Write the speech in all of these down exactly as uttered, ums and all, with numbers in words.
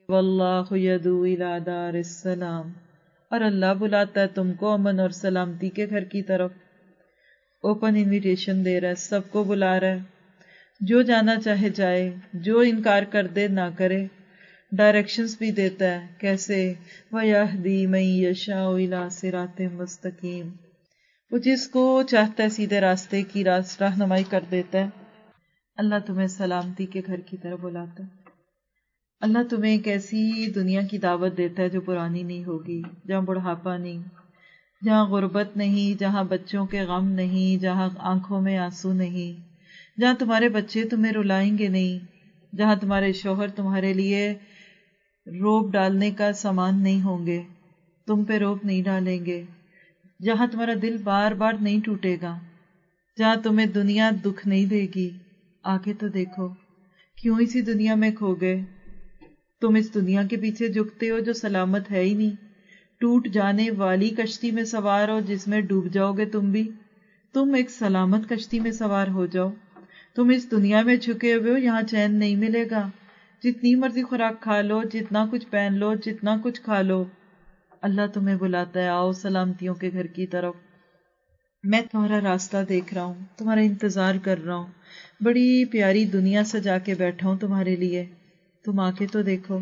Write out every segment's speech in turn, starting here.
واللہ یدعو الی دار السلام، اور اللہ بلاتا ہے تم کو امن اور سلامتی کے گھر کی طرف. اوپن انویٹیشن دے رہا ہے، سب کو بلا رہا ہے، جو جانا چاہے جائے، جو انکار کر دے نہ کرے. ڈائریکشنز بھی دیتا ہے کیسے، وَيَهْدِي مَن يَشَاءُ إِلَىٰ صِرَاطٍ مُسْتَقِيمٍ، وہ جس کو چاہتا ہے سیدھے راستے کی راست رہنمائی کر دیتا ہے. اللہ تمہیں سلامتی کے گھر کی طرف بلاتا ہے. اللہ تمہیں ایک ایسی دنیا کی دعوت دیتا ہے جو پرانی نہیں ہوگی، جہاں بڑھاپا نہیں، جہاں غربت نہیں، جہاں بچوں کے غم نہیں، جہاں آنکھوں میں آنسو نہیں، جہاں تمہارے بچے تمہیں رلائیں گے نہیں، جہاں تمہارے شوہر تمہارے لیے روب ڈالنے کا سامان نہیں ہوں گے، تم پہ روب نہیں ڈالیں گے، جہاں تمہارا دل بار بار نہیں ٹوٹے گا، جہاں تمہیں دنیا دکھ نہیں دے گی. آگے تو دیکھو، کیوں اسی دنیا میں کھو گئے؟ تم اس دنیا کے پیچھے جھکتے ہو جو سلامت ہے ہی نہیں، ٹوٹ جانے والی کشتی میں سوار ہو جس میں ڈوب جاؤ گے تم بھی. تم ایک سلامت کشتی میں سوار ہو جاؤ. تم اس دنیا میں جھکے ہوئے ہو، یہاں چین نہیں ملے گا. جتنی مرضی خوراک کھا لو، جتنا کچھ پہن لو، جتنا کچھ کھا لو، اللہ تمہیں بلاتا ہے آؤ سلامتیوں کے گھر کی طرف. میں تمہارا راستہ دیکھ رہا ہوں، تمہارا انتظار کر رہا ہوں، بڑی پیاری دنیا سجا کے بیٹھا ہوں تمہارے لیے. تم آ کے تو دیکھو،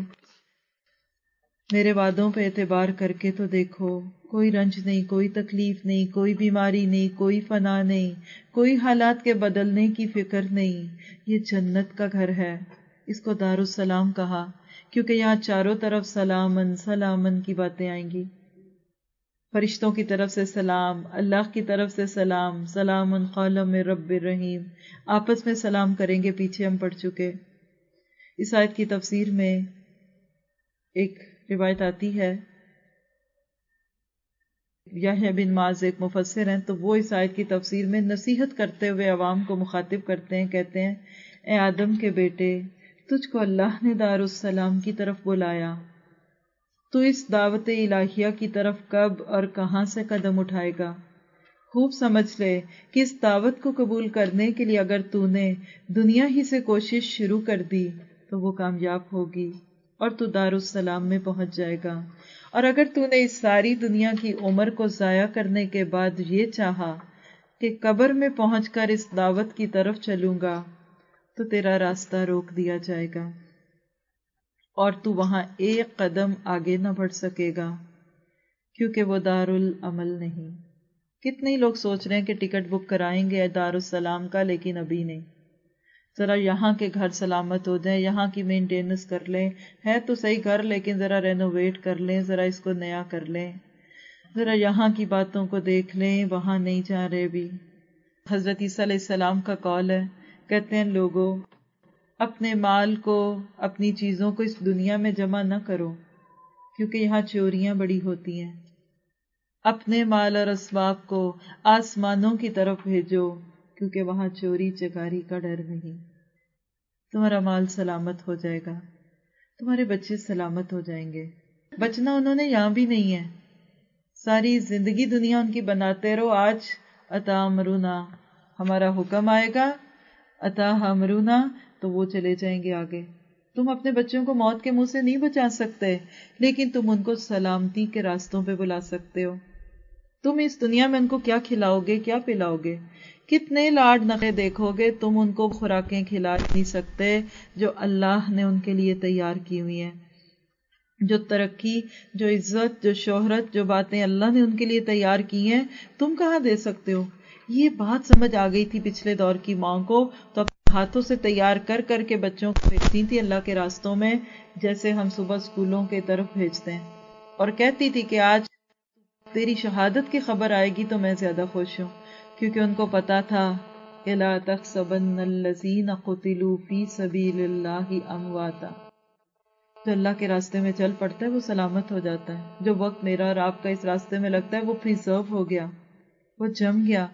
میرے وعدوں پہ اعتبار کر کے تو دیکھو. کوئی رنج نہیں، کوئی تکلیف نہیں، کوئی بیماری نہیں، کوئی فنا نہیں، کوئی حالات کے بدلنے کی فکر نہیں. یہ جنت کا گھر ہے. اس کو دار السلام کہا کیونکہ یہاں چاروں طرف سلامن سلامن کی باتیں آئیں گی. فرشتوں کی طرف سے سلام، اللہ کی طرف سے سلام، سلام قولا من رب الرحیم. آپس میں سلام کریں گے، پیچھے ہم پڑھ چکے. اس آیت کی تفسیر میں ایک روایت آتی ہے، یحییٰ بن معاذ ایک مفسر ہیں، تو وہ اس آیت کی تفسیر میں نصیحت کرتے ہوئے عوام کو مخاطب کرتے ہیں. کہتے ہیں اے آدم کے بیٹے، تجھ کو اللہ نے دار السلام کی طرف بلایا، تو اس دعوت الہیہ کی طرف کب اور کہاں سے قدم اٹھائے گا؟ خوب سمجھ لے کہ اس دعوت کو قبول کرنے کے لیے اگر تو نے دنیا ہی سے کوشش شروع کر دی تو وہ کامیاب ہوگی اور تو دار السلام میں پہنچ جائے گا. اور اگر تو نے اس ساری دنیا کی عمر کو ضائع کرنے کے بعد یہ چاہا کہ قبر میں پہنچ کر اس دعوت کی طرف چلوں گا، تو تیرا راستہ روک دیا جائے گا اور تو وہاں ایک قدم آگے نہ بڑھ سکے گا، کیونکہ وہ دار العمل نہیں. کتنے لوگ سوچ رہے ہیں کہ ٹکٹ بک کرائیں گے دار السلام کا، لیکن ابھی نہیں. ذرا یہاں کے گھر سلامت ہو جائیں، یہاں کی مینٹیننس کر لیں. ہے تو صحیح گھر، لیکن ذرا رینوویٹ کر لیں، ذرا اس کو نیا کر لیں، ذرا یہاں کی باتوں کو دیکھ لیں، وہاں نہیں جا رہے بھی. حضرت عیسیٰ علیہ السلام کا قول ہے، کہتے ہیں لوگوں اپنے مال کو، اپنی چیزوں کو اس دنیا میں جمع نہ کرو، کیونکہ یہاں چوریاں بڑی ہوتی ہیں. اپنے مال اور اسباب کو آسمانوں کی طرف بھیجو، کیونکہ وہاں چوری چکاری کا ڈر نہیں. تمہارا مال سلامت ہو جائے گا، تمہارے بچے سلامت ہو جائیں گے. بچنا انہوں نے یہاں بھی نہیں ہے، ساری زندگی دنیا ان کی بناتے رہو. آج عطا امرونا، ہمارا حکم آئے گا، عطا امرونا، تو وہ چلے جائیں گے آگے. تم اپنے بچوں کو موت کے منہ سے نہیں بچا سکتے، لیکن تم ان کو سلامتی کے راستوں پہ بلا سکتے ہو. تم اس دنیا میں ان کو کیا کھلاؤ گے، کیا پلاؤ گے، کتنے لاڈ نخرے دیکھو گے، تم ان کو خوراکیں کھلا نہیں سکتے جو اللہ نے ان کے لیے تیار کی ہوئی ہیں. جو ترقی، جو عزت، جو شہرت، جو باتیں اللہ نے ان کے لیے تیار کی ہیں، تم کہاں دے سکتے ہو؟ یہ بات سمجھ آ گئی تھی پچھلے دور کی ماں کو، تو اپنے ہاتھوں سے تیار کر کر کے بچوں کو بھیجتی تھی اللہ کے راستوں میں، جیسے ہم صبح اسکولوں کے طرف بھیجتے ہیں. اور کہتی تھی کہ آج تیری شہادت کی خبر آئے گی تو میں زیادہ خوش ہوں، کیونکہ ان کو پتا تھا کہ لا تحسبن الذین قتلوا فی سبیل اللہ امواتا. جو اللہ کے راستے میں چل پڑتا ہے وہ سلامت ہو جاتا ہے. جو وقت میرا اور آپ کا اس راستے میں لگتا ہے وہ پریزرو ہو گیا، وہ جم گیا.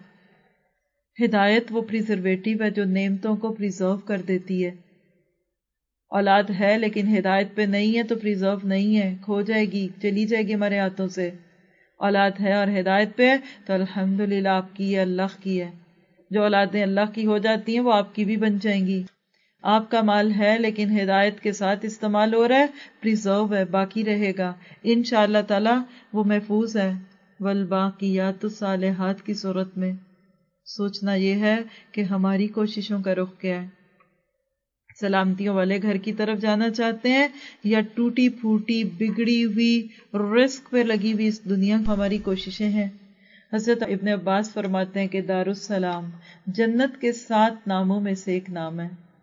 ہدایت وہ پریزرویٹو ہے جو نعمتوں کو پریزرو کر دیتی ہے. اولاد ہے لیکن ہدایت پہ نہیں ہے تو پریزرو نہیں ہے، کھو جائے گی، چلی جائے گی ہمارے ہاتھوں سے. اولاد ہے اور ہدایت پہ ہے تو الحمدللہ آپ کی ہے، اللہ کی ہے. جو اولادیں اللہ کی ہو جاتی ہیں وہ آپ کی بھی بن جائیں گی. آپ کا مال ہے لیکن ہدایت کے ساتھ استعمال ہو رہا ہے، پریزرو ہے، باقی رہے گا انشاءاللہ تعالی، وہ محفوظ ہے۔ والباقیات الصالحات کی صورت میں سوچنا یہ ہے کہ ہماری کوششوں کا رخ کیا ہے، سلامتیوں والے گھر کی طرف جانا چاہتے ہیں یا ٹوٹی پھوٹی بگڑی ہوئی رزق پہ لگی ہوئی اس دنیا کو ہماری کوششیں ہیں۔ حضرت ابن عباس فرماتے ہیں کہ دارالسلام جنت کے سات ناموں میں سے ایک نام ہے،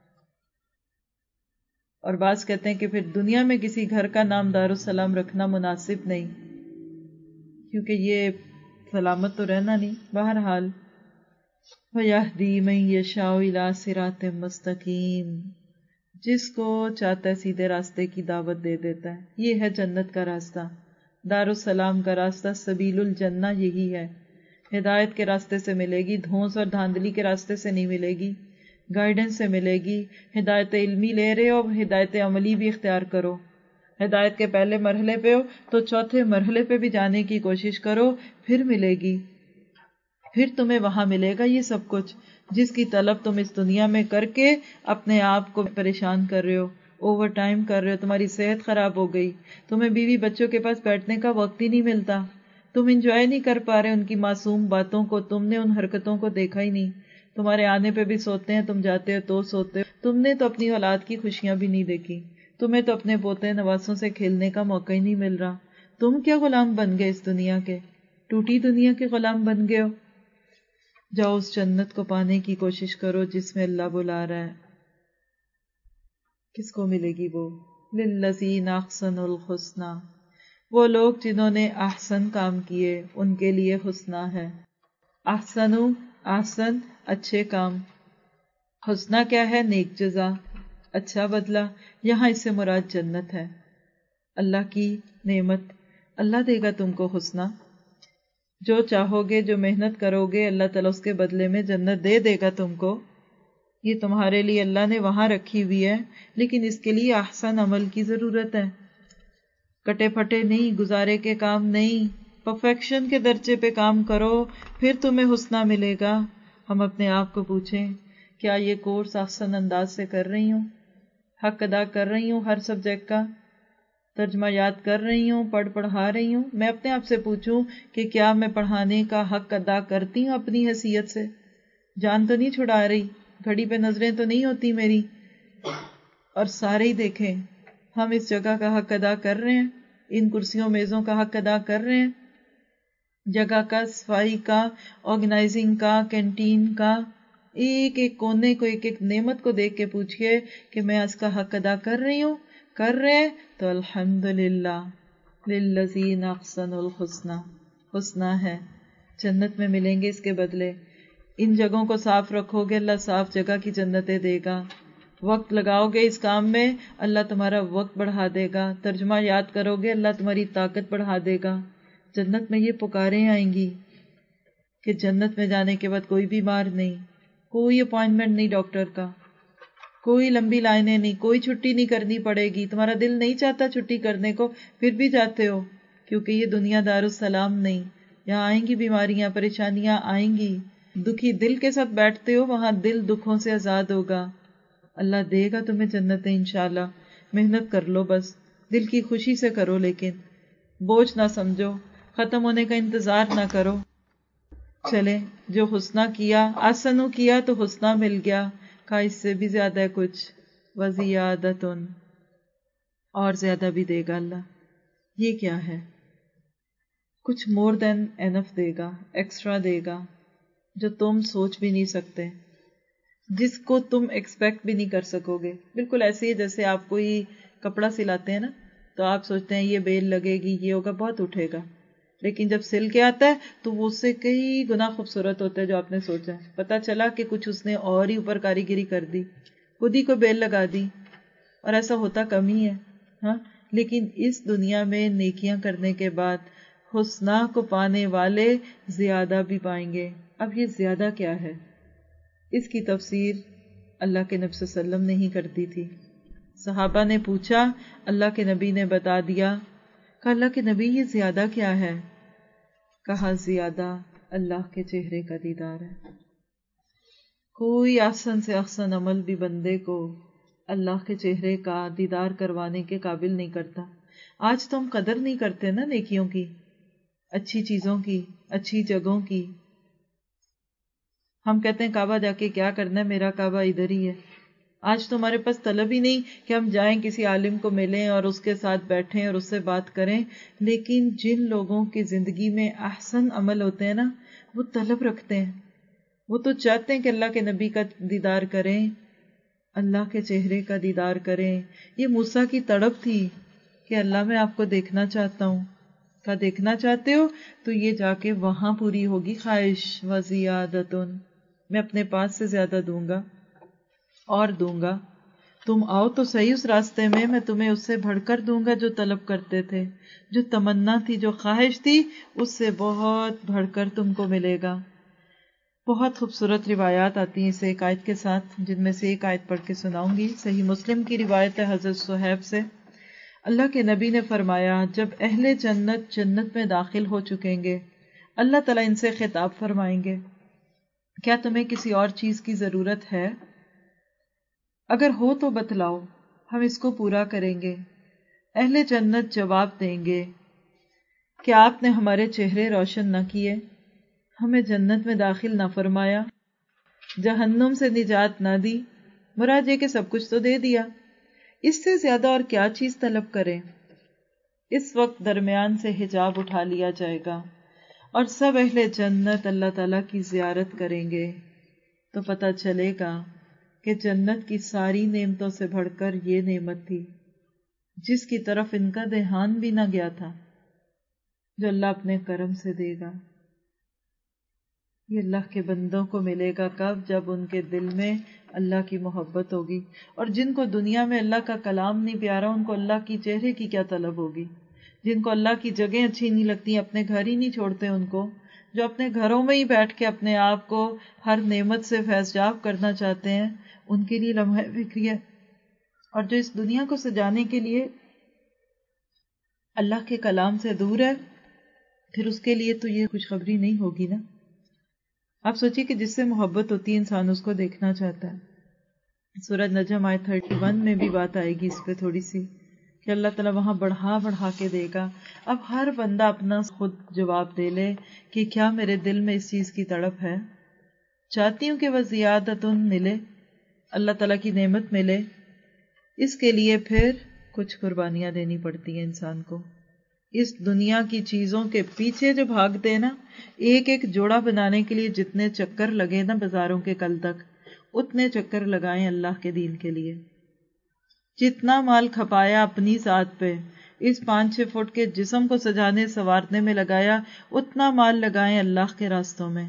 اور بعض کہتے ہیں کہ پھر دنیا میں کسی گھر کا نام دارالسلام رکھنا مناسب نہیں، کیونکہ یہ سلامت تو رہنا نہیں۔ بہرحال وَيَهْدِي مَن يَشَاءُ إِلَىٰ صِرَاطٍ مُسْتَقِيمٍ، جس کو چاہتا ہے سیدھے راستے کی دعوت دے دیتا ہے۔ یہ ہے جنت کا راستہ، دارالسلام کا راستہ، سبیل الجنہ یہی ہے۔ ہدایت کے راستے سے ملے گی، دھونس اور دھاندلی کے راستے سے نہیں ملے گی، گائیڈنس سے ملے گی۔ ہدایت علمی لے رہے ہو، ہدایت عملی بھی اختیار کرو۔ ہدایت کے پہلے مرحلے پہ ہو تو چوتھے مرحلے پہ بھی جانے کی کوشش کرو، پھر ملے گی، پھر تمہیں وہاں ملے گا یہ سب کچھ جس کی طلب تم اس دنیا میں کر کے اپنے آپ کو پریشان کر رہے ہو، اوور ٹائم کر رہے ہو، تمہاری صحت خراب ہو گئی، تمہیں بیوی بچوں کے پاس بیٹھنے کا وقت ہی نہیں ملتا، تم انجوائے نہیں کر پا رہے ان کی معصوم باتوں کو، تم نے ان حرکتوں کو دیکھا ہی نہیں، تمہارے آنے پہ بھی سوتے ہیں، تم جاتے ہو تو سوتے ہو، تم نے تو اپنی اولاد کی خوشیاں بھی نہیں دیکھی، تمہیں تو اپنے پوتے نواسوں سے کھیلنے کا موقع ہی نہیں مل رہا، تم کیا غلام بن گئے اس دنیا کے، ٹوٹی دنیا کے غلام بن گئے ہو۔ جاؤ اس جنت کو پانے کی کوشش کرو جس میں اللہ بلا رہا ہے۔ کس کو ملے گی وہ؟ للذین احسنوا الحسنی، وہ لوگ جنہوں نے احسن کام کیے ان کے لیے حسنہ ہے۔ احسنو، احسن، اچھے کام، حسنہ کیا ہے؟ نیک جزا، اچھا بدلہ، یہاں اس سے مراد جنت ہے، اللہ کی نعمت، اللہ دے گا تم کو حسنہ، جو چاہو گے، جو محنت کرو گے، اللہ تعالیٰ اس کے بدلے میں جنت دے دے گا تم کو، یہ تمہارے لیے اللہ نے وہاں رکھی ہوئی ہے، لیکن اس کے لیے احسن عمل کی ضرورت ہے، کٹے پھٹے نہیں، گزارے کے کام نہیں، پرفیکشن کے درجے پہ کام کرو، پھر تمہیں حسنہ ملے گا۔ ہم اپنے آپ کو پوچھیں، کیا یہ کورس احسن انداز سے کر رہی ہوں، حق ادا کر رہی ہوں، ہر سبجیکٹ کا ترجمہ یاد کر رہی ہوں، پڑھ پڑھا رہی ہوں؟ میں اپنے آپ سے پوچھوں کہ کیا میں پڑھانے کا حق ادا کرتی ہوں اپنی حیثیت سے؟ جان تو نہیں چھڑا رہی، گھڑی پہ نظریں تو نہیں ہوتی میری؟ اور سارے ہی دیکھیں، ہم اس جگہ کا حق ادا کر رہے ہیں، ان کرسیوں میزوں کا حق ادا کر رہے ہیں، جگہ کا، صفائی کا، آرگنائزنگ کا، کینٹین کا، ایک ایک کونے کو، ایک ایک نعمت کو دیکھ کے پوچھئے کہ میں اس کا حق ادا کر رہی ہوں؟ کر رہے تو الحمدللہ، للذین احسنوا الحسنی، حسنہ ہے، جنت میں ملیں گے اس کے بدلے۔ ان جگہوں کو صاف رکھو گے، اللہ صاف جگہ کی جنتیں دے گا، وقت لگاؤ گے اس کام میں، اللہ تمہارا وقت بڑھا دے گا، ترجمہ یاد کرو گے، اللہ تمہاری طاقت بڑھا دے گا۔ جنت میں یہ پکاریں آئیں گی کہ جنت میں جانے کے بعد کوئی بیمار نہیں، کوئی اپوائنٹمنٹ نہیں ڈاکٹر کا، کوئی لمبی لائنیں نہیں، کوئی چھٹی نہیں کرنی پڑے گی، تمہارا دل نہیں چاہتا چھٹی کرنے کو، پھر بھی جاتے ہو، کیونکہ یہ دنیا دارالسلام نہیں، یہاں آئیں گی بیماریاں، پریشانیاں آئیں گی، دکھی دل کے ساتھ بیٹھتے ہو، وہاں دل دکھوں سے آزاد ہوگا، اللہ دے گا تمہیں جنتیں انشاءاللہ۔ محنت کر لو، بس دل کی خوشی سے کرو، لیکن بوجھ نہ سمجھو، ختم ہونے کا انتظار نہ کرو۔ چلے، جو حسنہ کیا، احسنو کیا تو حسنہ مل گیا، کہا اس سے بھی زیادہ ہے کچھ، وزیادتن، اور زیادہ بھی دے گا اللہ۔ یہ کیا ہے؟ کچھ مور دین اینف دے گا، ایکسٹرا دے گا، جو تم سوچ بھی نہیں سکتے، جس کو تم ایکسپیکٹ بھی نہیں کر سکو گے۔ بالکل ایسے ہی جیسے آپ کوئی کپڑا سلاتے ہیں نا، تو آپ سوچتے ہیں یہ بیل لگے گی، یہ ہوگا، بہت اٹھے گا، لیکن جب سل کے آتا ہے تو وہ اس سے کئی گنا خوبصورت ہوتا ہے جو آپ نے سوچا ہے، پتا چلا کہ کچھ اس نے اور ہی اوپر کاریگری کر دی، خود ہی کو بیل لگا دی، اور ایسا ہوتا کم ہی ہے، ہاں۔ لیکن اس دنیا میں نیکیاں کرنے کے بعد حسنہ کو پانے والے زیادہ بھی پائیں گے۔ اب یہ زیادہ کیا ہے؟ اس کی تفسیر اللہ کے نبی صلی اللہ علیہ وسلم نہیں کرتی تھی، صحابہ نے پوچھا، اللہ کے نبی نے بتا دیا، کہا اللہ کے نبی یہ زیادہ کیا ہے؟ کہا زیادہ اللہ کے چہرے کا دیدار ہے۔ کوئی احسن سے احسن عمل بھی بندے کو اللہ کے چہرے کا دیدار کروانے کے قابل نہیں کرتا. آج تو ہم قدر نہیں کرتے نا نیکیوں کی، اچھی چیزوں کی، اچھی جگہوں کی. ہم کہتے ہیں کعبہ جا کے کیا کرنا ہے، میرا کعبہ ادھر ہی ہے. آج تو ہمارے پاس طلب ہی نہیں کہ ہم جائیں کسی عالم کو ملیں اور اس کے ساتھ بیٹھیں اور اس سے بات کریں. لیکن جن لوگوں کی زندگی میں احسن عمل ہوتے ہیں نا، وہ طلب رکھتے ہیں، وہ تو چاہتے ہیں کہ اللہ کے نبی کا دیدار کریں، اللہ کے چہرے کا دیدار کریں. یہ موسیٰ کی تڑپ تھی کہ اللہ میں آپ کو دیکھنا چاہتا ہوں. کا دیکھنا چاہتے ہو تو یہ جا کے وہاں پوری ہوگی خواہش. وزیادتن، میں اپنے پاس سے زیادہ دوں گا اور دوں گا. تم آؤ تو صحیح اس راستے میں، میں تمہیں اس سے بڑھ کر دوں گا جو طلب کرتے تھے، جو تمنا تھی، جو خواہش تھی، اس سے بہت بڑھ کر تم کو ملے گا. بہت خوبصورت روایات آتی ہیں اس ایک آیت کے ساتھ، جن میں سے ایک آیت پڑھ کے سناؤں گی. صحیح مسلم کی روایت ہے حضرت صہیب سے. اللہ کے نبی نے فرمایا، جب اہل جنت جنت میں داخل ہو چکیں گے، اللہ تعالیٰ ان سے خطاب فرمائیں گے، کیا تمہیں کسی اور چیز کی ضرورت ہے؟ اگر ہو تو بتلاؤ، ہم اس کو پورا کریں گے. اہل جنت جواب دیں گے، کیا آپ نے ہمارے چہرے روشن نہ کیے، ہمیں جنت میں داخل نہ فرمایا، جہنم سے نجات نہ دی؟ مراد یہ کہ سب کچھ تو دے دیا، اس سے زیادہ اور کیا چیز طلب کریں؟ اس وقت درمیان سے حجاب اٹھا لیا جائے گا اور سب اہل جنت اللہ تعالیٰ کی زیارت کریں گے، تو پتہ چلے گا کہ جنت کی ساری نعمتوں سے بڑھ کر یہ نعمت تھی جس کی طرف ان کا دھیان بھی نہ گیا تھا، جو اللہ اپنے کرم سے دے گا. یہ اللہ کے بندوں کو ملے گا کب؟ جب ان کے دل میں اللہ کی محبت ہوگی. اور جن کو دنیا میں اللہ کا کلام نہیں پیارا، ان کو اللہ کی چہرے کی کیا طلب ہوگی؟ جن کو اللہ کی جگہیں اچھی نہیں لگتی، اپنے گھر ہی نہیں چھوڑتے ان کو، جو اپنے گھروں میں ہی بیٹھ کے اپنے آپ کو ہر نعمت سے فیضیاب کرنا چاہتے ہیں، ان کے لیے لمحہ فکری ہے. اور جو اس دنیا کو سجانے کے لیے اللہ کے کلام سے دور ہے، پھر اس کے لیے تو یہ خوشخبری نہیں ہوگی نا. آپ سوچئے کہ جس سے محبت ہوتی ہے انسان اس کو دیکھنا چاہتا ہے. سورۃ نجم آیت تھرٹی ون میں بھی بات آئے گی اس پہ تھوڑی سی، کہ اللہ تعالیٰ وہاں بڑھا بڑھا کے دے گا. اب ہر بندہ اپنا خود جواب دے لے کہ کیا میرے دل میں اس چیز کی تڑپ ہے، چاہتی ہوں کہ وہ زیادتن ملے، اللہ تعالیٰ کی نعمت ملے. اس کے لیے پھر کچھ قربانیاں دینی پڑتی ہیں انسان کو. اس دنیا کی چیزوں کے پیچھے جو بھاگتے ہیں نا، ایک ایک جوڑا بنانے کے لیے جتنے چکر لگے نا بازاروں کے کل تک، اتنے چکر لگائیں اللہ کے دین کے لیے. جتنا مال کھپایا اپنی ذات پہ، اس پانچ چھ فٹ کے جسم کو سجانے سنوارنے میں لگایا، اتنا مال لگائیں اللہ کے راستوں میں.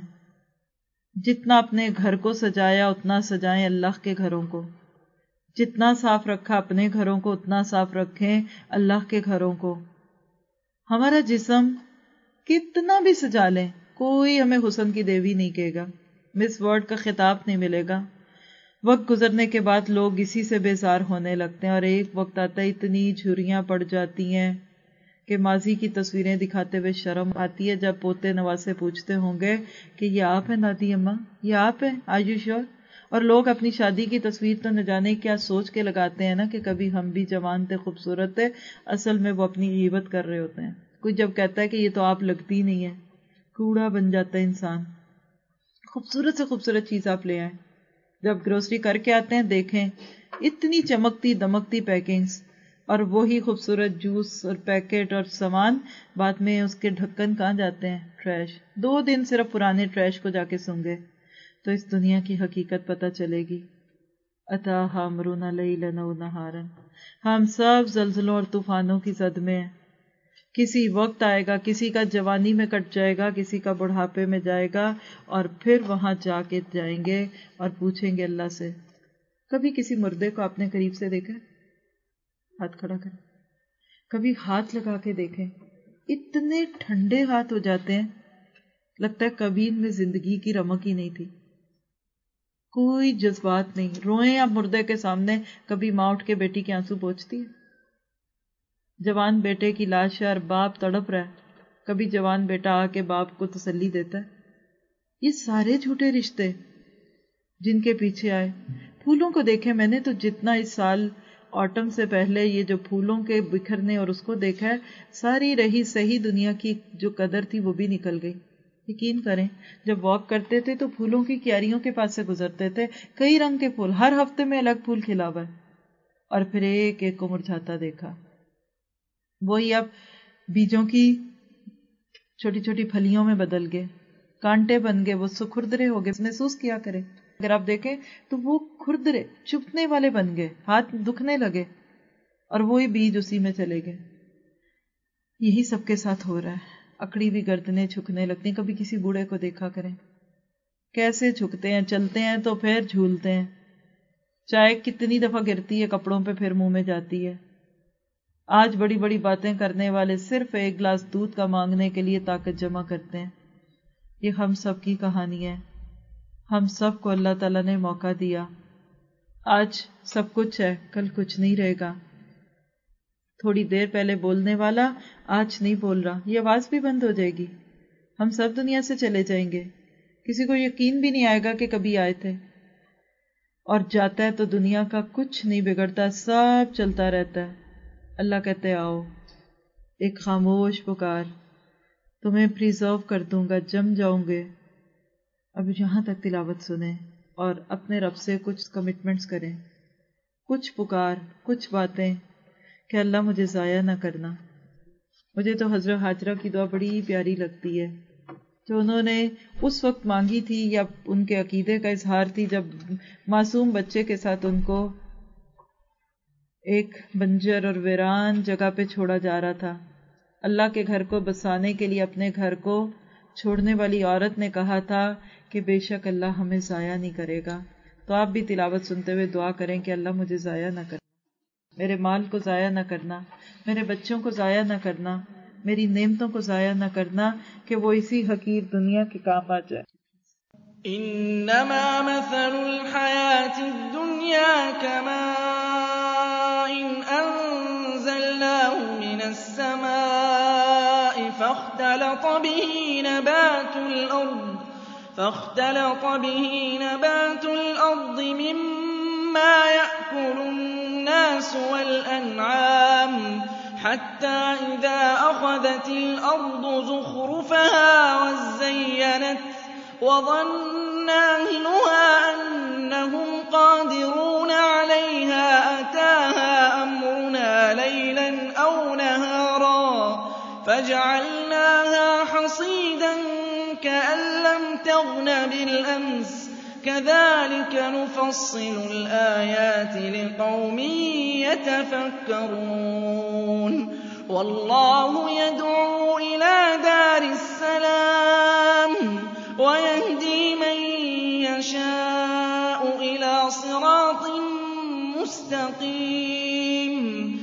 جتنا اپنے گھر کو سجایا اتنا سجائیں اللہ کے گھروں کو. جتنا صاف رکھا اپنے گھروں کو اتنا صاف رکھیں اللہ کے گھروں کو. ہمارا جسم کتنا بھی سجا لیں، کوئی ہمیں حسن کی دیوی نہیں کہے گا، مس ورلڈ کا خطاب نہیں ملے گا. وقت گزرنے کے بعد لوگ اسی سے بیزار ہونے لگتے ہیں، اور ایک وقت آتا ہے اتنی جھریاں پڑ جاتی ہیں کہ ماضی کی تصویریں دکھاتے ہوئے شرم آتی ہے جب پوتے نواسے پوچھتے ہوں گے کہ یہ آپ ہیں دادی اماں، یہ آپ ہیں، آر یو شیور؟ اور لوگ اپنی شادی کی تصویر تو نہ جانے کیا سوچ کے لگاتے ہیں نا کہ کبھی ہم بھی جوان تھے، خوبصورت تھے، اصل میں وہ اپنی غیبت کر رہے ہوتے ہیں. کوئی جب کہتا ہے کہ یہ تو آپ لگتی نہیں ہے، کوڑا بن جاتا ہے انسان. خوبصورت سے خوبصورت چیز آپ لے آئیں، جب گروسری کر کے آتے ہیں دیکھیں اتنی چمکتی دمکتی پیکنگز، اور وہی خوبصورت جوس اور پیکٹ اور سامان بعد میں اس کے ڈھکن کہاں جاتے ہیں؟ ٹریش. دو دن صرف پرانے ٹریش کو جا کے سونگے تو اس دنیا کی حقیقت پتہ چلے گی. اتاہا امرنا لیلا و نہارا، ہم سب زلزلوں اور طوفانوں کی زد میں ہیں. کسی وقت آئے گا، کسی کا جوانی میں کٹ جائے گا، کسی کا بڑھاپے میں جائے گا، اور پھر وہاں جا کے جائیں گے اور پوچھیں گے اللہ سے. کبھی کسی مردے کو آپ نے قریب سے دیکھا؟ ہاتھ کھڑا کریں. کبھی ہاتھ لگا کے دیکھیں، اتنے ٹھنڈے ہاتھ ہو جاتے ہیں، لگتا ہے کبھی ان میں زندگی کی رمق ہی نہیں تھی، کوئی جذبات نہیں. روئیں آپ مردے کے سامنے، کبھی ماں اٹھ کے بیٹی کے آنسو پوچھتی ہے؟ جوان بیٹے کی لاش ہے اور باپ تڑپ رہا ہے، کبھی جوان بیٹا آ کے باپ کو تسلی دیتا ہے؟ یہ سارے جھوٹے رشتے جن کے پیچھے آئے، پھولوں کو دیکھیں، میں نے تو جتنا اس سال آٹم سے پہلے یہ جو پھولوں کے بکھرنے اور اس کو دیکھا ہے، ساری رہی صحیح دنیا کی جو قدر تھی وہ بھی نکل گئی. یقین کریں جب واک کرتے تھے تو پھولوں کی کیاریوں کے پاس سے گزرتے تھے، کئی رنگ کے پھول، ہر ہفتے میں الگ پھول کھلا ہوا ہے، اور پھر ایک ایک کو مرجھاتا دیکھا. وہی اب بیجوں کی چھوٹی چھوٹی پھلیوں میں بدل گئے، کانٹے بن گئے، وہ کھردرے ہو گئے. محسوس کیا کریں، اگر آپ دیکھیں تو وہ کھردرے چبھنے والے بن گئے، ہاتھ دکھنے لگے، اور وہی بیج اسی میں چلے گئے. یہی سب کے ساتھ ہو رہا ہے. اکڑی بھی گردنیں جھکنے لگتی ہیں. کبھی کسی بوڑھے کو دیکھا کریں کیسے جھکتے ہیں، چلتے ہیں تو پھر جھولتے ہیں، چائے کتنی دفعہ گرتی ہے کپڑوں پہ پھر منہ میں جاتی ہے. آج بڑی بڑی باتیں کرنے والے صرف ایک گلاس دودھ کا مانگنے کے لیے طاقت جمع کرتے ہیں. یہ ہم سب کی کہانی ہے. ہم سب کو اللہ تعالیٰ نے موقع دیا. آج سب کچھ ہے، کل کچھ نہیں رہے گا. تھوڑی دیر پہلے بولنے والا آج نہیں بول رہا، یہ آواز بھی بند ہو جائے گی. ہم سب دنیا سے چلے جائیں گے. کسی کو یقین بھی نہیں آئے گا کہ کبھی آئے تھے. اور جاتا ہے تو دنیا کا کچھ نہیں بگڑتا، سب چلتا رہتا ہے. اللہ کہتے آؤ، ایک خاموش پکار، تمہیں پریزرو کر دوں گا، جم جاؤں گے. اب یہاں تک تلاوت سنیں اور اپنے رب سے کچھ کمٹمنٹس کریں، کچھ پکار، کچھ باتیں کہ اللہ مجھے ضائع نہ کرنا. مجھے تو حضرت حاجرہ کی دعا بڑی پیاری لگتی ہے جو انہوں نے اس وقت مانگی تھی، یا ان کے عقیدے کا اظہار تھی جب معصوم بچے کے ساتھ ان کو ایک بنجر اور ویران جگہ پہ چھوڑا جا رہا تھا. اللہ کے گھر کو بسانے کے لیے اپنے گھر کو چھوڑنے والی عورت نے کہا تھا کہ بے شک اللہ ہمیں ضائع نہیں کرے گا. تو آپ بھی تلاوت سنتے ہوئے دعا کریں کہ اللہ مجھے ضائع نہ کرنا، میرے مال کو ضائع نہ کرنا، میرے بچوں کو ضائع نہ کرنا، میری نعمتوں کو ضائع نہ کرنا کہ وہ اسی حقیر دنیا کے کام آ جائے. انما مثل الحیات الدنیا کماء انزلناه من السماء فاختلط به نبات الارض فاختلط به نبات الارض مما يأكل الناس والأنعام حتى إذا أخذت الأرض زخرفها وزينت وظن أهلها أنهم قادرون عليها أتاها أمرنا ليلا أو نهارا فجعلناها حصيدا كأن لم تغن بالأمس كذلك نفصل الآيات لقوم يتفكرون والله يدعو إلى دار السلام ويهدي من يشاء إلى صراط مستقيم.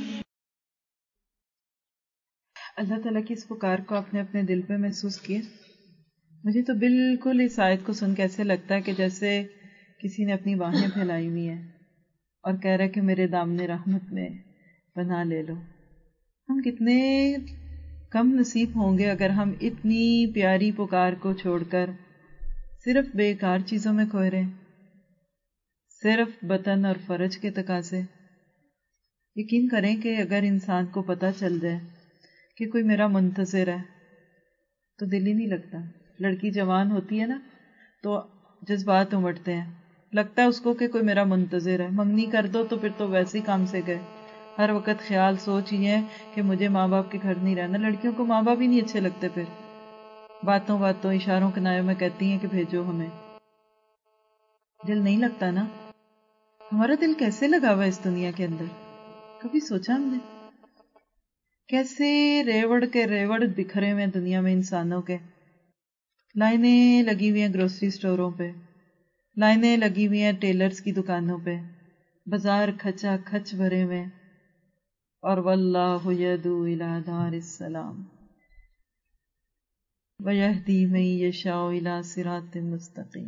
اللہ تعالیٰ کی اس پکار کو آپ نے اپنے دل پہ محسوس کیا؟ مجھے تو بالکل اس آیت کو سن کے ایسے لگتا ہے کہ جیسے کسی نے اپنی باہیں پھیلائی ہوئی ہیں اور کہہ رہا ہے کہ میرے دامن رحمت میں پناہ لے لو. ہم کتنے کم نصیب ہوں گے اگر ہم اتنی پیاری پکار کو چھوڑ کر صرف بیکار چیزوں میں کھوئے رہیں، صرف بطن اور فرج کے تقاضے. یقین کریں کہ اگر انسان کو پتہ چل جائے کہ کوئی میرا منتظر ہے تو دل ہی نہیں لگتا. لڑکی جوان ہوتی ہے نا تو جذبات امڑتے ہیں، لگتا ہے اس کو کہ کوئی میرا منتظر ہے. منگنی کر دو تو پھر تو ویسے ہی کام سے گئے. ہر وقت خیال سوچ ہی ہے کہ مجھے ماں باپ کے گھر نہیں رہنا. لڑکیوں کو ماں باپ ہی نہیں اچھے لگتے، پھر باتوں باتوں اشاروں کنایوں میں کہتی ہیں کہ بھیجو ہمیں. دل نہیں لگتا نا. ہمارا دل کیسے لگا ہوا اس دنیا کے اندر؟ کبھی سوچا ہم نے کیسے ریوڑ کے ریوڑ بکھرے ہوئے دنیا میں انسانوں کے. لائنیں لگی ہوئی ہیں گروسری سٹوروں پہ، لائنیں لگی ہوئی ہیں ٹیلرز کی دکانوں پہ، بازار کھچا کھچ بھرے ہوئے، اور واللہ یدعو الی دار السلام ویہدی من یشاء الی صراط مستقیم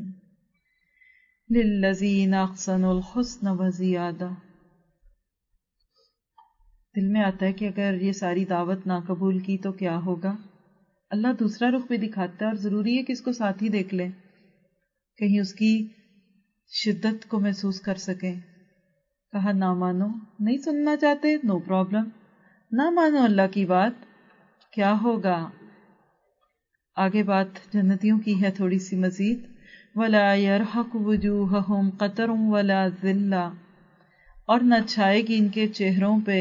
للذین احسنوا الحسن وزیادہ. دل میں آتا ہے کہ اگر یہ ساری دعوت نہ قبول کی تو کیا ہوگا. اللہ دوسرا رخ بھی دکھاتا ہے، اور ضروری ہے کہ اس کو ساتھ ہی دیکھ لیں، کہیں اس کی شدت کو محسوس کر سکیں. کہا نہ مانو، نہیں سننا چاہتے، نو پرابلم، نہ مانو اللہ کی بات، کیا ہوگا؟ آگے بات جنتیوں کی ہے تھوڑی سی مزید. وَلَا يَرْحَقُ وُجُوهَهُمْ قَتَرٌ وَلَا ذِلَّةٌ، اور نہ چھائے گی ان کے چہروں پہ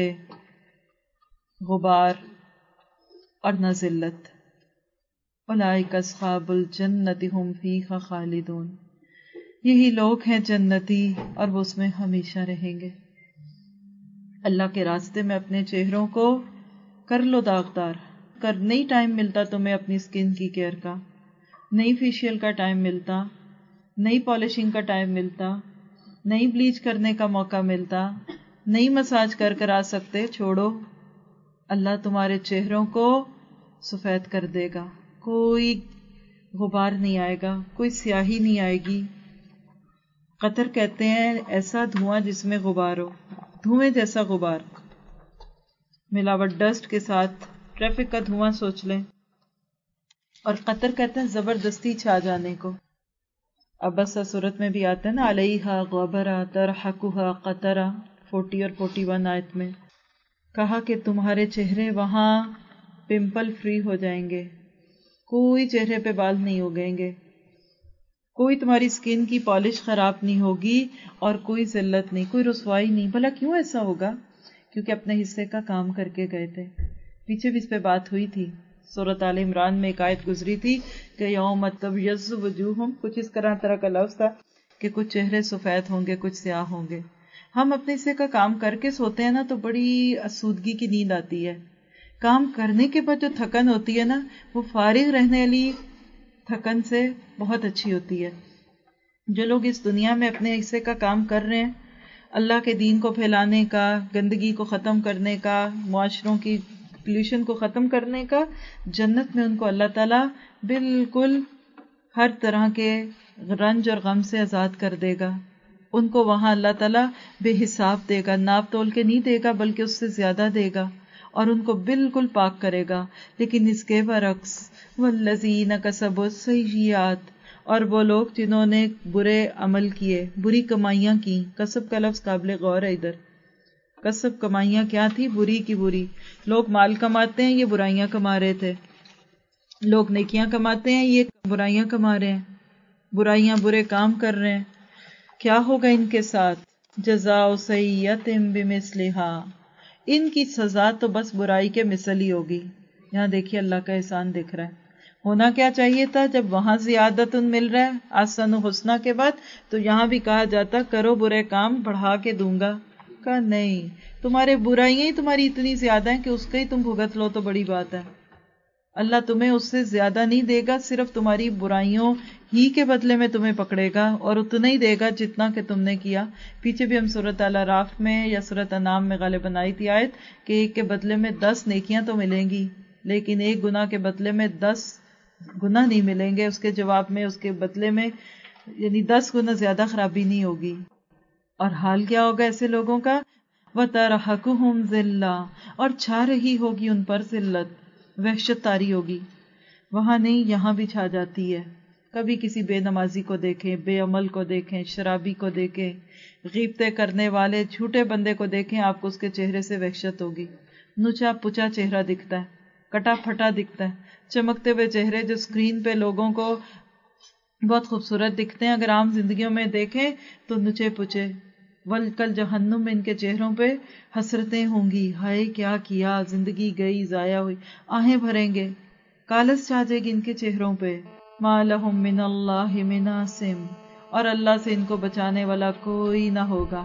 غبار اور نہ ذلت. أُولَئِكَ أَصْحَابُ الْجَنَّةِ هُمْ فِيهَا خَالِدُونَ، یہی لوگ ہیں جنتی اور وہ اس میں ہمیشہ رہیں گے. اللہ کے راستے میں اپنے چہروں کو کر لو داغدار. کر نہیں ٹائم ملتا تمہیں اپنی سکن کی کیئر کا، نہیں فیشیل کا ٹائم ملتا، نہیں پالشنگ کا ٹائم ملتا، نہیں بلیچ کرنے کا موقع ملتا، نہیں مساج کر کر آ سکتے، چھوڑو. اللہ تمہارے چہروں کو سفید کر دے گا، کوئی غبار نہیں آئے گا، کوئی سیاہی نہیں آئے گی. قطر کہتے ہیں ایسا دھواں جس میں غبار ہو، دھوئیں جیسا غبار، ملاوٹ ڈسٹ کے ساتھ ٹریفک کا دھواں سوچ لیں. اور قطر کہتے ہیں زبردستی چھا جانے کو. ابسا صورت میں بھی آتا ہے نا، علیہا غبرا ترحقھا قطرا، فورٹی اور فورٹی ون آیت میں کہا کہ تمہارے چہرے وہاں پمپل فری ہو جائیں گے، کوئی چہرے پہ بال نہیں اگیں گے، کوئی تمہاری سکن کی پالش خراب نہیں ہوگی اور کوئی ذلت نہیں، کوئی رسوائی نہیں. بھلا کیوں ایسا ہوگا؟ کیونکہ اپنے حصے کا کام کر کے گئے تھے. پیچھے بھی اس پہ بات ہوئی تھی، سورۃ آل عمران میں ایک آیت گزری تھی کہ یوم تبیض وجوہ، کچھ اس طرح طرح کا لفظ تھا کہ کچھ چہرے سفید ہوں گے، کچھ سیاہ ہوں گے. ہم اپنے حصے کا کام کر کے سوتے ہیں نا تو بڑی آسودگی کی نیند آتی ہے. کام کرنے کے بعد جو تھکن ہوتی ہے نا، وہ فارغ رہنے والی تھکن سے بہت اچھی ہوتی ہے. جو لوگ اس دنیا میں اپنے حصے کا کام کر رہے ہیں، اللہ کے دین کو پھیلانے کا، گندگی کو ختم کرنے کا، معاشروں کی پلیوشن کو ختم کرنے کا، جنت میں ان کو اللہ تعالیٰ بالکل ہر طرح کے رنج اور غم سے آزاد کر دے گا. ان کو وہاں اللہ تعالیٰ بے حساب دے گا، ناپ تول کے نہیں دے گا بلکہ اس سے زیادہ دے گا اور ان کو بالکل پاک کرے گا. لیکن اس کے برعکس والذین کسبوا السیئات، اور وہ لوگ جنہوں نے برے عمل کیے، بری کمائیاں کی. کسب کا لفظ قابل غور ہے. ادھر کسب کمائیاں کیا تھی؟ بری کی بری. لوگ مال کماتے ہیں، یہ برائیاں کما رہے تھے. لوگ نیکیاں کماتے ہیں، یہ برائیاں کما رہے ہیں. برائیاں، برے کام کر رہے ہیں. کیا ہوگا ان کے ساتھ؟ جزاء سیئۃ بمثلھا، ان کی سزا تو بس برائی کے مثل ہی ہوگی. یہاں دیکھیے اللہ کا احسان دکھ رہا ہے. ہونا کیا چاہیے تھا؟ جب وہاں زیادت مل رہا ہے احسن و حسنہ کے بعد، تو یہاں بھی کہا جاتا کرو برے کام بڑھا کے دوں گا. کہا نہیں، تمہارے برائیاں ہی تمہاری اتنی زیادہ ہیں کہ اس کا ہی تم بھگت لو تو بڑی بات ہے. اللہ تمہیں اس سے زیادہ نہیں دے گا، صرف تمہاری برائیوں ہی کے بدلے میں تمہیں پکڑے گا اور اتنا ہی دے گا جتنا کہ تم نے کیا. پیچھے بھی ہم سورۃ الاعراف میں یا سورۃ انعام میں غالباً آئی تھی آیت کہ ایک کے بدلے میں دس نیکیاں تو ملیں گی، لیکن ایک گناہ کے بدلے میں دس گناہ نہیں ملیں گے. اس کے جواب میں، اس کے بدلے میں یعنی دس گنا زیادہ خرابی نہیں ہوگی. اور حال کیا ہوگا ایسے لوگوں کا؟ وَتَرْحَقُهُمْ ذِلَّةٌ، اور چھا رہی ہوگی ان پر ذلت، وحشت طاری ہوگی. وہاں نہیں، یہاں بھی چھا جاتی ہے. کبھی کسی بے نمازی کو دیکھیں، بے عمل کو دیکھیں، شرابی کو دیکھیں، غیبتیں کرنے والے جھوٹے بندے کو دیکھیں، آپ کو اس کے چہرے سے وحشت ہوگی. نچا پچا چہرہ دکھتا ہے، کٹا پھٹا دکھتا ہے. چمکتے ہوئے چہرے جو اسکرین پہ لوگوں کو بہت خوبصورت دکھتے ہیں، اگر عام زندگیوں میں دیکھیں تو نچے پچے. وَلْکَلْ جہنم میں ان کے چہروں پہ حسرتیں ہوں گی، ہائے کیا کیا، زندگی گئی، ضائع ہوئی. آہیں بھریں گے، کالس چھا جائے گی ان کے چہروں پہ. مَا لَهُم مِّنَ اللَّهِ مِنْ عَاصِمٍ، اور اللہ سے ان کو بچانے والا کوئی نہ ہوگا،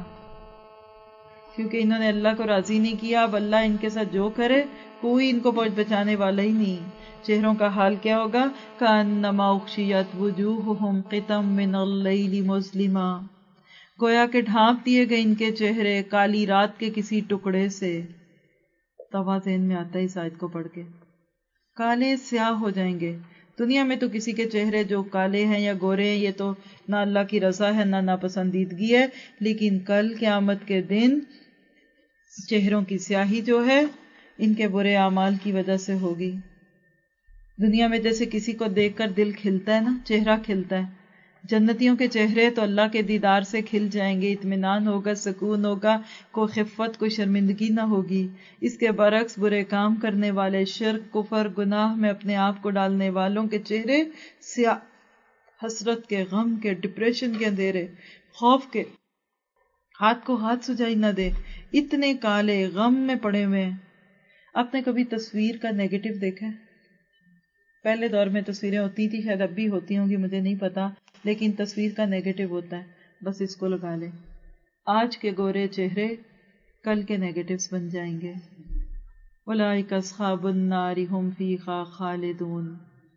کیونکہ انہوں نے اللہ کو راضی نہیں کیا. اب اللہ ان کے ساتھ جو کرے کوئی ان کو بچانے والا ہی نہیں. چہروں کا حال کیا ہوگا؟ کَأَنَّمَا أُغْشِيَتْ وُجُوهُهُمْ قِطَعًا مِّنَ اللَّيْلِ مُظْلِمًا، گویا کہ ڈھانپ دیے گئے ان کے چہرے کالی رات کے کسی ٹکڑے سے. توا ذہن میں آتا ہے اس آیت کو پڑھ کے، کالے سیاہ ہو جائیں گے. دنیا میں تو کسی کے چہرے جو کالے ہیں یا گورے ہیں یہ تو نہ اللہ کی رضا ہے نہ ناپسندیدگی ہے، لیکن کل قیامت کے دن چہروں کی سیاہی جو ہے ان کے برے اعمال کی وجہ سے ہوگی. دنیا میں جیسے کسی کو دیکھ کر دل کھلتا ہے نا، چہرہ کھلتا ہے، جنتیوں کے چہرے تو اللہ کے دیدار سے کھل جائیں گے، اطمینان ہوگا، سکون ہوگا، کوئی خفت، کوئی شرمندگی نہ ہوگی۔ اس کے برعکس برے کام کرنے والے، شرک، کفر، گناہ میں اپنے آپ کو ڈالنے والوں کے چہرے سیاہ، حسرت کے، غم کے، ڈپریشن کے اندھیرے، خوف کے، ہاتھ کو ہاتھ سجائی نہ دے، اتنے کالے غم میں پڑے ہوئے ہیں۔ آپ نے کبھی تصویر کا نیگیٹو دیکھا ہے؟ پہلے دور میں تصویریں ہوتی تھی، شاید اب بھی ہوتی ہوں گی، مجھے نہیں پتا، لیکن تصویر کا نیگیٹو ہوتا ہے، بس اس کو لگا لیں۔ آج کے گورے چہرے کل کے نیگیٹوز بن جائیں گے۔ اولئک اصحاب النار ھم فیہا خالدون،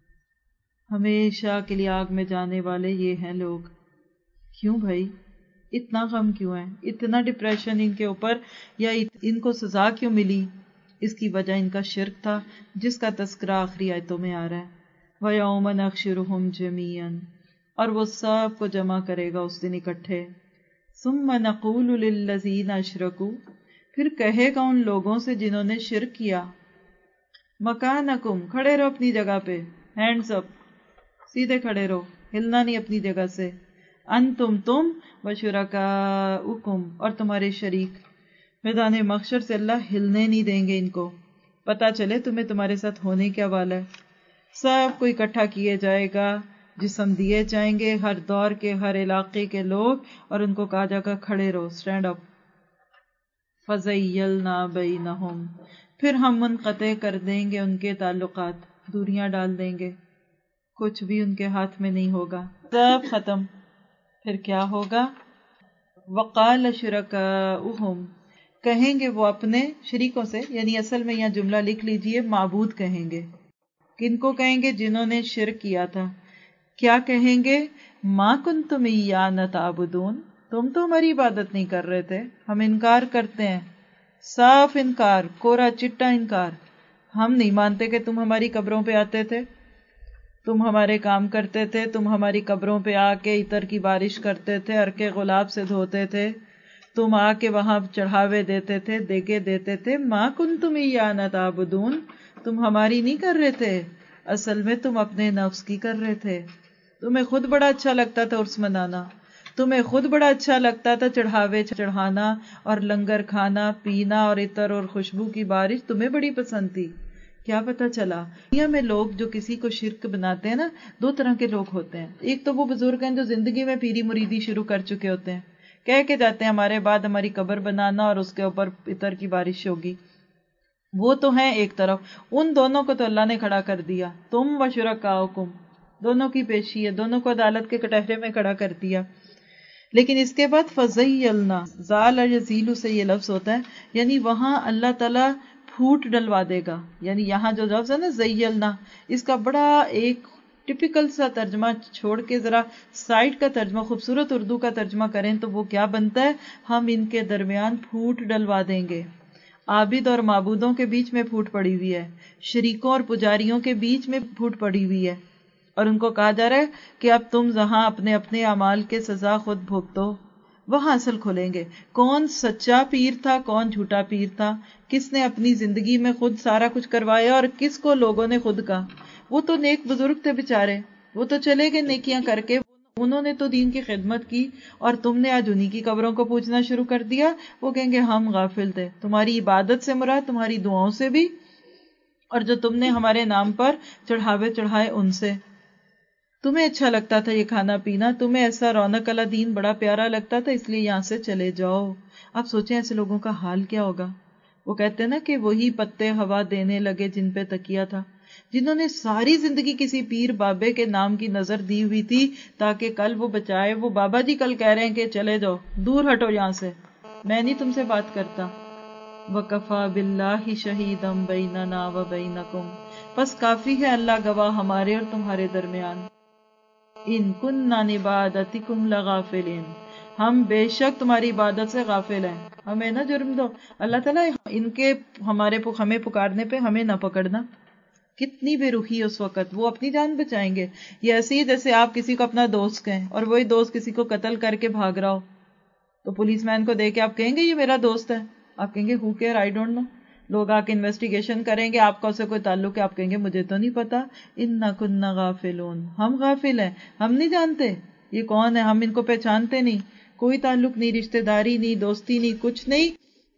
ہمیشہ کے لیے آگ میں جانے والے یہ ہیں لوگ۔ کیوں بھائی اتنا غم کیوں ہے، اتنا ڈپریشن ان کے اوپر، یا ان کو سزا کیوں ملی؟ اس کی وجہ ان کا شرک تھا، جس کا تذکرہ آخری آیتوں میں آ رہا ہے۔ وَيَوْمَ نَحْشُرُهُمْ جَمِيعًا، اور وہ سب کو جمع کرے گا اس دن اکٹھے۔ ثُمَّ نَقُولُ لِلَّذِينَ أَشْرَكُوا، پھر کہے گا ان لوگوں سے جنہوں نے شرک کیا، مَكَانَكُمْ، کھڑے رہو اپنی جگہ پہ، ہینڈز اپ، سیدھے کھڑے رہو، ہلنا نہیں اپنی جگہ سے۔ انتم، تم، وشرکاؤکم، اور تمہارے شریک۔ میدان محشر سے اللہ ہلنے نہیں دیں گے ان کو، پتہ چلے تمہیں تمہارے ساتھ ہونے کیا والا ہے۔ سب کو اکٹھا کیے جائے گا، جسم دیے جائیں گے، ہر دور کے، ہر علاقے کے لوگ، اور ان کو کہا جائے گا کھڑے رہو، اسٹینڈ اپ۔ فَزَيَّلْنَا بَيْنَهُمْ، پھر ہم منقطع کر دیں گے ان کے تعلقات، دوریاں ڈال دیں گے، کچھ بھی ان کے ہاتھ میں نہیں ہوگا، سب ختم۔ پھر کیا ہوگا؟ وَقَالَ شُرَكَاؤُهُمْ، کہیں گے وہ اپنے شریکوں سے، یعنی اصل میں یہاں جملہ لکھ لیجئے، معبود کہیں گے۔ کن کو کہیں گے؟ جنہوں نے شرک کیا تھا۔ کیا کہیں گے؟ مَا كُنْتُمْ إِيَّانَا تَعْبُدُونَ، تم تو ہماری عبادت نہیں کر رہے تھے، ہم انکار کرتے ہیں، صاف انکار، کورا چٹا انکار۔ ہم نہیں مانتے کہ تم ہماری قبروں پہ آتے تھے، تم ہمارے کام کرتے تھے، تم ہماری قبروں پہ آ کے عطر کی بارش کرتے تھے، عرق گلاب سے دھوتے تھے، تم آ کے وہاں چڑھاوے دیتے تھے، دیگے دیتے تھے۔ مَا كُنْتُمْ إِيَّانَا تَعْبُدُونَ، تم ہماری نہیں کر رہے تھے، اصل میں تم اپنے نفس کی کر رہے تھے۔ تمہیں خود بڑا اچھا لگتا تھا عرس منانا، تمہیں خود بڑا اچھا لگتا تھا چڑھاوے چڑھانا اور لنگر کھانا پینا اور عطر اور خوشبو کی بارش، تمہیں بڑی پسند تھی۔ کیا پتہ چلا؟ دنیا میں لوگ جو کسی کو شرک بناتے ہیں نا، دو طرح کے لوگ ہوتے ہیں۔ ایک تو وہ بزرگ ہیں جو زندگی میں پیری مریدی شروع کر چکے ہوتے ہیں، کہہ کے جاتے ہیں ہمارے بعد ہماری قبر بنانا اور اس کے اوپر عطر کی بارش ہوگی، وہ تو ہیں ایک طرف۔ ان دونوں کو تو اللہ نے کھڑا کر دیا، تم و شرکاؤکم، دونوں کی پیشی ہے، دونوں کو عدالت کے کٹہرے میں کھڑا کر دیا۔ لیکن اس کے بعد فَزَيَّلْنَا، زال اور یزیل سے یہ لفظ ہوتا ہے، یعنی وہاں اللہ تعالیٰ پھوٹ ڈلوا دے گا۔ یعنی یہاں جو لفظ ہے نا زیلنا، اس کا بڑا ایک ٹپیکل سا ترجمہ چھوڑ کے ذرا سائٹ کا ترجمہ، خوبصورت اردو کا ترجمہ کریں تو وہ کیا بنتا ہے؟ ہم ان کے درمیان پھوٹ ڈلوا دیں گے۔ عابد اور معبودوں کے بیچ میں پھوٹ پڑی ہوئی ہے، شریکوں اور پجاریوں کے بیچ میں پھوٹ پڑی ہوئی ہے، اور ان کو کہا جا رہا ہے کہ اب تم جہاں اپنے اپنے اعمال کے سزا خود بھگتو، وہاں اصل کھولیں گے کون سچا پیر تھا، کون جھوٹا پیر تھا، کس نے اپنی زندگی میں خود سارا کچھ کروایا اور کس کو لوگوں نے خود کہا۔ وہ تو نیک بزرگ تھے بےچارے، وہ تو چلے گئے نیکیاں کر کے، انہوں نے تو دین کی خدمت کی، اور تم نے آج انہی کی قبروں کو پوجنا شروع کر دیا۔ وہ کہیں گے ہم غافل تھے، تمہاری عبادت سے مراد تمہاری دعاؤں سے بھی، اور جو تم نے ہمارے نام پر چڑھاوے چڑھائے ان سے۔ تمہیں اچھا لگتا تھا یہ کھانا پینا، تمہیں ایسا رونق والا دین بڑا پیارا لگتا تھا، اس لیے یہاں سے چلے جاؤ۔ اب سوچیں ایسے لوگوں کا حال کیا ہوگا۔ وہ کہتے ہیں نا کہ وہی پتے ہوا دینے لگے جن پہ تکیہ تھا، جنہوں نے ساری زندگی کسی پیر بابے کے نام کی نظر دی ہوئی تھی تاکہ کل وہ بچائے۔ وہ بابا جی کل کہہ رہے ہیں کہ چلے جاؤ، دور ہٹو یہاں سے، میں نہیں تم سے بات کرتا۔ وَكَفَى بِاللَّهِ شَهِيدًا بَيْنَنَا وَبَيْنَكُمْ، پس کافی ہے اللہ گواہ ہمارے اور تمہارے درمیان۔ ان كُنَّا عَنْ عِبَادَتِكُمْ لَغَافِلِينَ، ہم بے شک تمہاری عبادت سے غافل ہیں، ہمیں نہ جرم دو۔ اللہ تعالیٰ ان کے ہمارے ہمیں پکارنے پہ ہمیں نہ پکڑنا۔ کتنی بے رخی اس وقت، وہ اپنی جان بچائیں گے۔ یہ ایسے ہی جیسے آپ کسی کو اپنا دوست کہیں اور وہی دوست کسی کو قتل کر کے بھاگ رہا ہو، تو پولیس مین کو دیکھ کے آپ کہیں گے یہ میرا دوست ہے؟ آپ کہیں گے ہو کیئر، آئی ڈونٹ نو۔ لوگ آ کے انویسٹیگیشن کریں گے، آپ کا اسے کوئی تعلق ہے، آپ کہیں گے مجھے تو نہیں پتا۔ اِنَّا كُنَّا غَافِلُونَ، ہم غافل ہیں، ہم نہیں جانتے یہ کون ہے؟ ہم ان کو پہچانتے نہیں، کوئی تعلق نہیں، رشتہ داری نہیں، دوستی نہیں، کچھ نہیں۔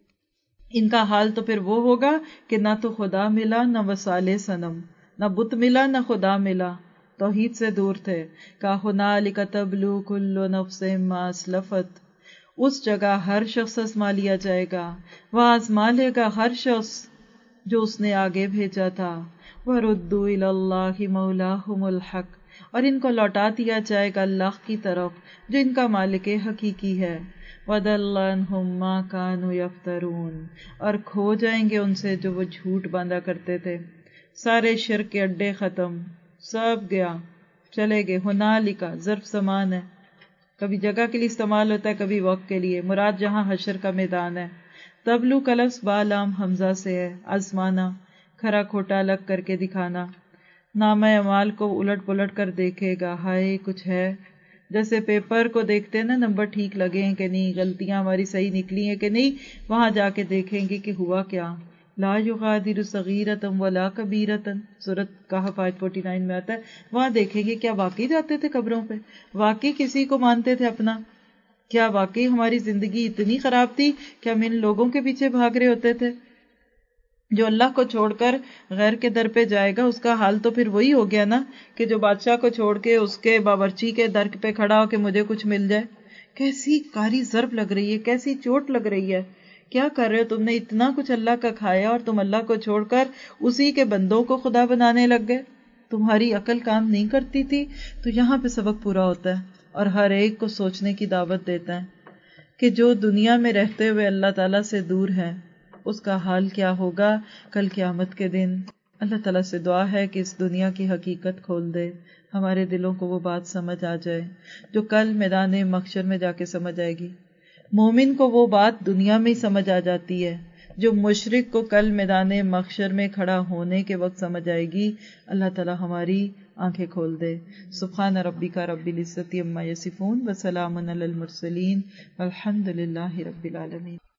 ان کا حال تو پھر وہ ہوگا کہ نہ تو خدا ملا، نہ وصال صنم، نہ بت ملا، نہ خدا ملا، توحید سے دور تھے۔ کا ہنالک تبلو کل نفس ما اسلفت، اس جگہ ہر شخص آزما لیا جائے گا، وہ آزما لے گا ہر شخص جو اس نے آگے بھیجا تھا۔ وَرُدُّوا إِلَى اللَّهِ مَوْلَاهُمُ الْحَقِّ، اور ان کو لوٹا دیا جائے گا اللہ کی طرف جو ان کا مالک حقیقی ہے۔ وَضَلَّ عَنْهُمْ مَا كَانُوا يَفْتَرُونَ، اور کھو جائیں گے ان سے جو وہ جھوٹ باندھا کرتے تھے۔ سارے شرک کے اڈے ختم، سب گیا، چلے گئے۔ ہنالکا ظرف زمان ہے، کبھی جگہ کے لیے استعمال ہوتا ہے، کبھی وقت کے لیے، مراد جہاں حشر کا میدان ہے۔ تبلو کا لفظ با لام حمزہ سے ہے، آزمانا، کھرا کھوٹا الگ کر کے دکھانا۔ نامہ اعمال کو الٹ پلٹ کر دیکھے گا، ہائے کچھ ہے، جیسے پیپر کو دیکھتے ہیں نا، نمبر ٹھیک لگے ہیں کہ نہیں، غلطیاں ہماری صحیح نکلی ہیں کہ نہیں، وہاں جا کے دیکھیں گے کہ ہوا کیا۔ لا یغادر صغیرۃ ولا کبیرۃ، سورۃ کہف آیت انچاس میں آتا ہے، وہاں دیکھیں گے کیا واقعی جاتے تھے قبروں پہ، واقعی کسی کو مانتے تھے اپنا، کیا واقعی ہماری زندگی اتنی خراب تھی کہ ہم ان لوگوں کے پیچھے بھاگ رہے ہوتے تھے۔ جو اللہ کو چھوڑ کر غیر کے در پہ جائے گا اس کا حال تو پھر وہی ہو گیا نا، کہ جو بادشاہ کو چھوڑ کے اس کے باورچی کے در پہ کھڑا ہو کہ مجھے کچھ مل جائے۔ کیسی کاری ضرب لگ رہی ہے، کیسی چوٹ لگ رہی ہے، کیا کر رہے ہو تم نے اتنا کچھ اللہ کا کھایا اور تم اللہ کو چھوڑ کر اسی کے بندوں کو خدا بنانے لگ گئے، تمہاری عقل کام نہیں کرتی تھی۔ تو یہاں پہ سبق پورا ہوتا ہے اور ہر ایک کو سوچنے کی دعوت دیتا ہے کہ جو دنیا میں رہتے ہوئے اللہ تعالیٰ سے دور ہے اس کا حال کیا ہوگا کل قیامت کے دن۔ اللہ تعالیٰ سے دعا ہے کہ اس دنیا کی حقیقت کھول دے، ہمارے دلوں کو وہ بات سمجھ آ جائے جو کل میدان محشر میں جا کے سمجھ آئے گی۔ مومن کو وہ بات دنیا میں ہی سمجھ آ جاتی ہے جو مشرک کو کل میدان محشر میں کھڑا ہونے کے وقت سمجھ آئے گی۔ اللہ تعالیٰ ہماری آنکھیں کھول دے۔ سبحان ربک رب العزت عما یصفون وسلام علی المرسلین والحمد للہ رب العالمین۔